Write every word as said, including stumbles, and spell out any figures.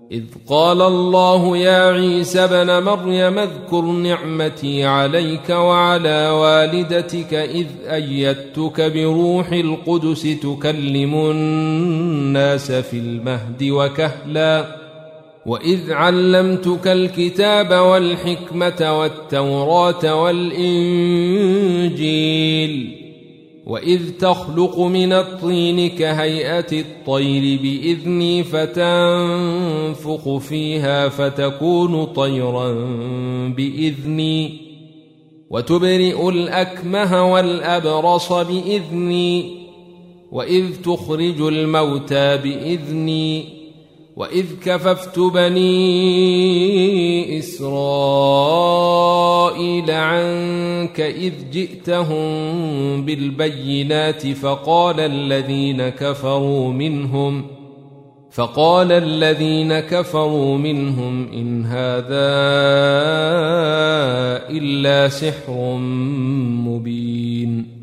إذ قال الله يا عيسى ابن مريم اذكر نعمتي عليك وعلى والدتك إذ أيدتك بروح القدس تكلم الناس في المهد وكهلا وإذ علمتك الكتاب والحكمة والتوراة والإنجيل وإذ تخلق من الطين كهيئة الطير بإذني فتنفخ فيها فتكون طيرا بإذني وتبرئ الأكمه والأبرص بإذني وإذ تخرج الموتى بإذني وإذ كففت بني إسرائيل عنك إذ جئتهم بالبينات فقال الذين كفروا منهم فقال الذين كفروا منهم إن هذا إلا سحر مبين